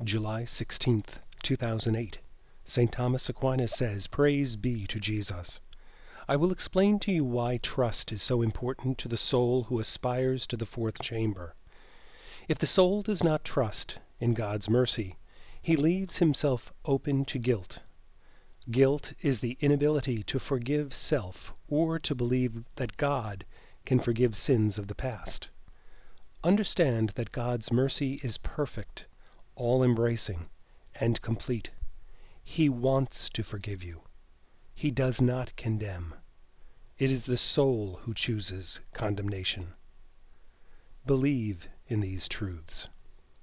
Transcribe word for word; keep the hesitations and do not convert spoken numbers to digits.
July sixteenth, two thousand eight. Saint Thomas Aquinas says, "Praise be to Jesus." I will explain to you why trust is so important to the soul who aspires to the fourth chamber. If the soul does not trust in God's mercy, he leaves himself open to guilt. Guilt is the inability to forgive self or to believe that God can forgive sins of the past. Understand that God's mercy is perfect, all-embracing, and complete. He wants to forgive you. He does not condemn. It is the soul who chooses condemnation. Believe in these truths.